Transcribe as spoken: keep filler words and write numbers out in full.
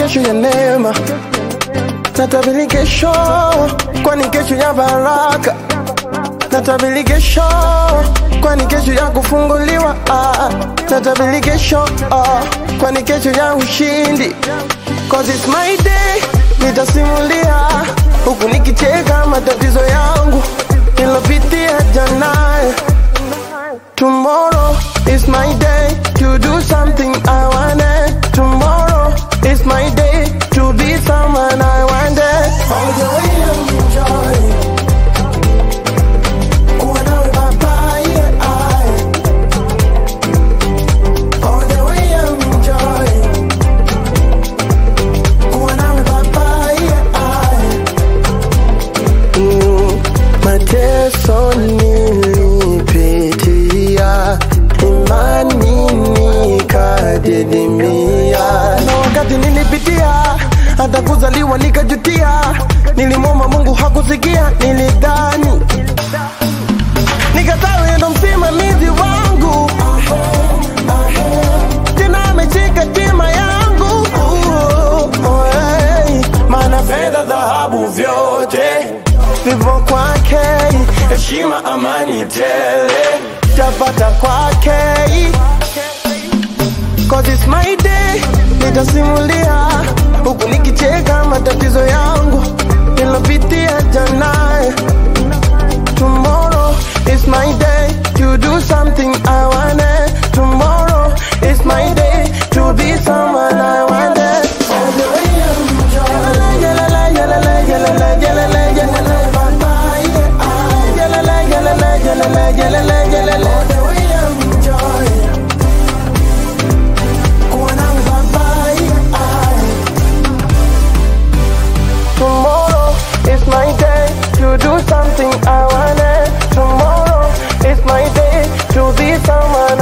kesho ya neema, natabiri kesho, kwani kesho ya baraka. Natabiri kesho, kwani kesho ya kufunguliwa. ah. Natabiri kesho, ah, kwani kesho ya ushindi. Cause it's my day, nitasimulia huku nikicheka matatizo yangu nilopitia jana. Tomorrow is my day to do something I wanted. Tomorrow is my day to be someone I wanted. All the way I'm enjoying. Kuwa nawe baba, yeah, I. All the way I'm enjoying. Kuwa nawe baba, yeah, I. Mm, mateso nilipitia, imani nikadidimia. Na wakati nilipitia, hata kuzaliwa nikajutia. Nilimwomba Mungu hakusikia, nilidhani nikatawe ndo msimamizi wangu, tena ameshika tima yangu. Oh, hey. Maana fedha, dhahabu, vyote vipo kwake, heshima, amani tele tapata kwake. Cause it's my day, nitasimulia huku nikicheka matatizo yangu nilopitia jana. Tomorrow is my day to do something I wanted. Tomorrow is my day to be someone I wanted. All the way I'm enjoying. Yalala, yalala, yalala, yalala, yalala, baba, yeah, I. Yalala, yalala, yalala, yalala, yalala. All the way I'm enjoying. Kuwa nawe baba, yeah, I. Tomorrow is my day to do something I wanted. Tomorrow is my day to be someone